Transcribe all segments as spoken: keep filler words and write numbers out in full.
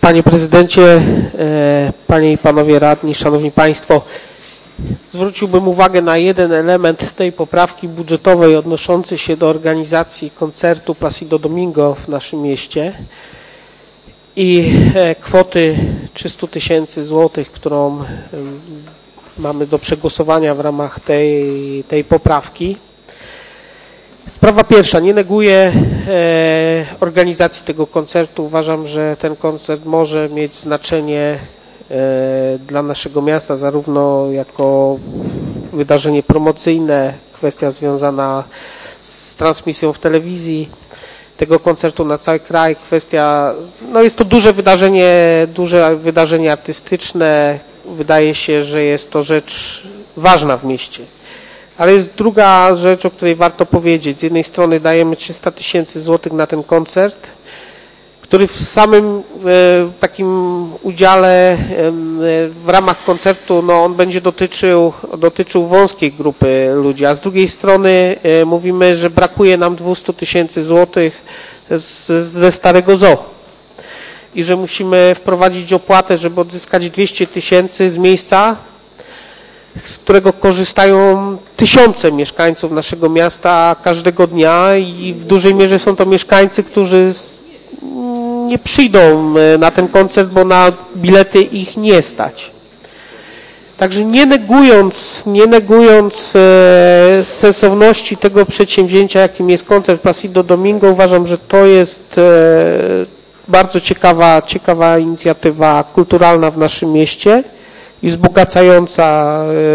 Panie Prezydencie, Panie i Panowie Radni, Szanowni Państwo, zwróciłbym uwagę na jeden element tej poprawki budżetowej odnoszący się do organizacji koncertu Placido Domingo w naszym mieście i kwoty trzysta tysięcy złotych, którą mamy do przegłosowania w ramach tej, tej poprawki. Sprawa pierwsza, nie neguję e, organizacji tego koncertu. Uważam, że ten koncert może mieć znaczenie e, dla naszego miasta, zarówno jako wydarzenie promocyjne, kwestia związana z transmisją w telewizji tego koncertu na cały kraj, kwestia, no jest to duże wydarzenie, duże wydarzenie artystyczne. Wydaje się, że jest to rzecz ważna w mieście. Ale jest druga rzecz, o której warto powiedzieć. Z jednej strony dajemy trzysta tysięcy złotych na ten koncert, który w samym e, takim udziale e, w ramach koncertu, no on będzie dotyczył, dotyczył wąskiej grupy ludzi, a z drugiej strony e, mówimy, że brakuje nam dwieście tysięcy złotych z, ze Starego Zoo i że musimy wprowadzić opłatę, żeby odzyskać dwieście tysięcy z miejsca, z którego korzystają tysiące mieszkańców naszego miasta każdego dnia i w dużej mierze są to mieszkańcy, którzy nie przyjdą na ten koncert, bo na bilety ich nie stać. Także nie negując, nie negując e, sensowności tego przedsięwzięcia, jakim jest koncert Placido Domingo, uważam, że to jest e, bardzo ciekawa, ciekawa inicjatywa kulturalna w naszym mieście i wzbogacająca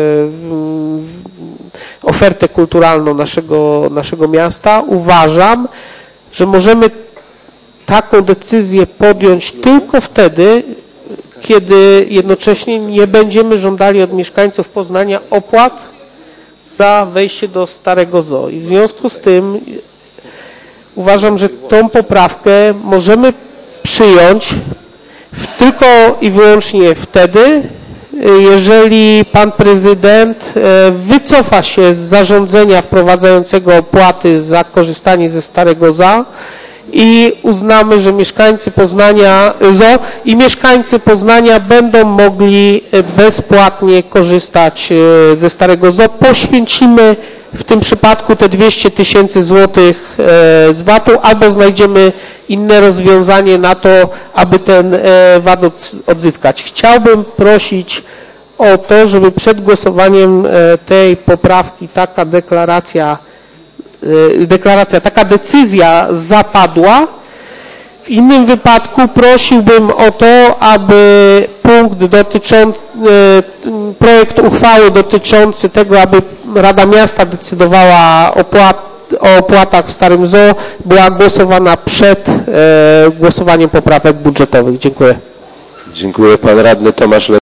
ofertę kulturalną naszego, naszego miasta. Uważam, że możemy taką decyzję podjąć tylko wtedy, kiedy jednocześnie nie będziemy żądali od mieszkańców Poznania opłat za wejście do Starego Zoo. I w związku z tym uważam, że tą poprawkę możemy przyjąć tylko i wyłącznie wtedy, jeżeli pan prezydent wycofa się z zarządzenia wprowadzającego opłaty za korzystanie ze Starego Zoo i uznamy, że mieszkańcy Poznania Zoo i mieszkańcy Poznania będą mogli bezpłatnie korzystać ze Starego Zoo. Poświęcimy w tym przypadku te dwieście tysięcy złotych z vatu albo znajdziemy inne rozwiązanie na to, aby ten V A T odzyskać. Chciałbym prosić o to, żeby przed głosowaniem tej poprawki taka deklaracja, deklaracja, taka decyzja zapadła. W innym wypadku prosiłbym o to, aby punkt dotyczący, projekt uchwały dotyczący tego, aby Rada Miasta decydowała o opłat, o opłatach w Starym Zoo była głosowana przed e, głosowaniem poprawek budżetowych. Dziękuję. Dziękuję. Pan radny Tomasz Le